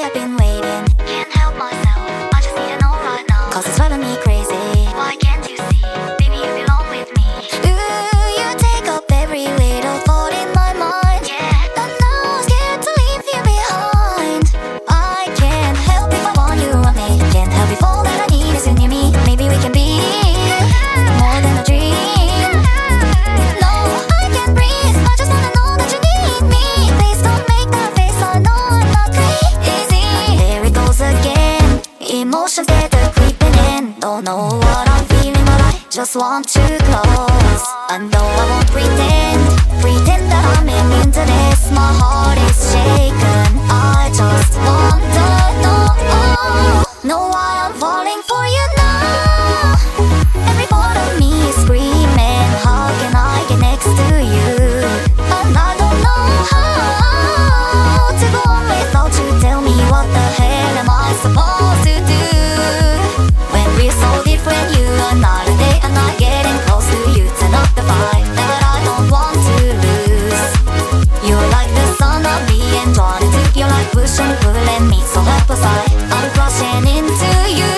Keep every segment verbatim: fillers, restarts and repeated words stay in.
I've been waiting. Can't help myself, I just need to know right now. Cause it's driving me crazy. Why can't you see? Baby, you belong with me. Ooh, you take up every little thought in my mind. Yeah, And now I'm scared to leave you behind. I can't help if I want you around me. Can't help if all that I need is you near me. Maybe we can be more than a dream. No, I can't breathe. I just wanna know that you need me. Please don't make that face, I know I'm not crazy. There it goes again. Emotions that are creeping in. Don't know what I'm feeling, but I just want you close. And though I won't pretend, pretend that I'm immune to this. My heart is shaken. I just want to know, know why I'm falling for you now. Every part of me is screaming, how can I get next to you? And I don't know how to go on without you. Tell me, what the hell am I supposed to do? When we're so different, you and I, day and night, getting close to you. Turn up the fight that I don't want to lose. You're like the sun of me and drawn into. You're like push and pulling me so helpless, I, I'm crushing into you.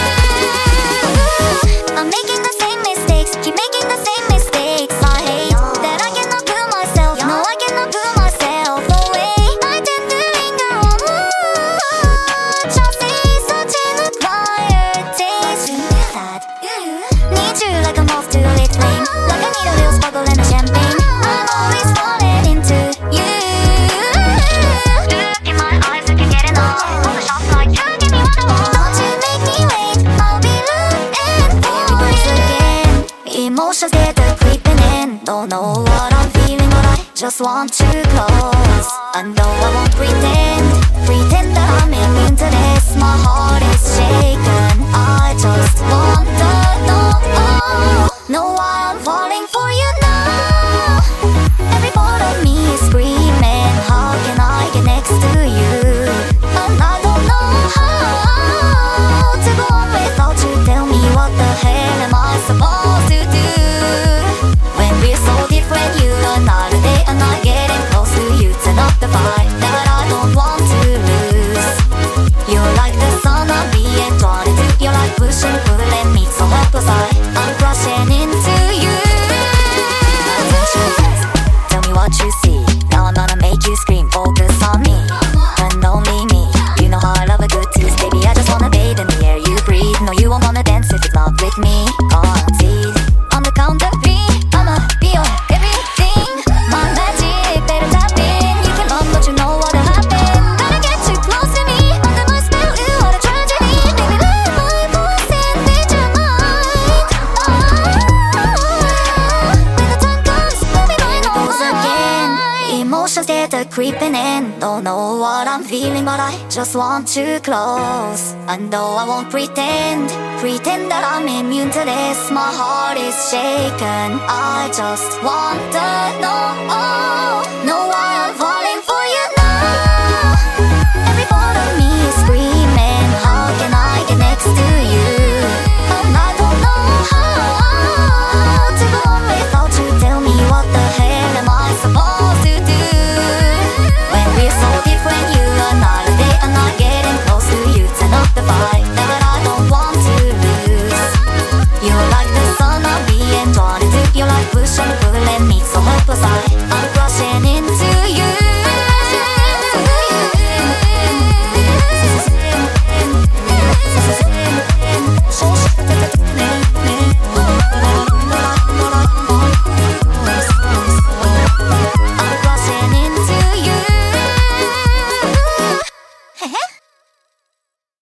I'm making the same mistakes, keep making the same mistakes. I hate that I cannot pull myself, no I cannot pull myself away. I tend to linger on much. I say such an acquired taste. That need you like a moth to a lit flame, like I need a little sparkle in a champagne. I'm always falling into you. look in my eyes, you can get enough. All the shots like you, give me what I want. Don't you make me wait, I'll be looking for you again. Emotions that are creeping in. Don't know what I'm feeling, but I just want you close. And though I won't pretend, pretend that I'm immune to this. My heart is shaken. I just want to know, know why I'm falling for you now. Every part of me is screaming, how can I get next to you? And I don't know how to go on without you. Tell me, what the hell am I supposed to do? When we're so different, you and I, day and night, getting close to you. Turn up the fight that I don't want to lose. You're like the sun I'm being drawn into. You're like pushing, pulling me so helpless, I, I'm crushing into you. Tell me what you see. Now I'm gonna make you scream. Focus on me and only me. You know how I love a good tease, baby. I just wanna bathe in the air you breathe. No, you won't wanna dance if it's not with me. Can't see. On the count of three, I'ma be your everything. My magic, better tap in. You can run, but you know what'll happen. Gotta get you close to me. Under my spell, ooh, what a tragedy. Baby, let my voice and lead your mind. Oh, when the time comes, we'll be going all again. Emotions that are creeping in. Don't know what I'm feeling, but I just want you close. And though I won't pretend, pretend that I'm immune to this. My heart is shaken. I just want to know, know why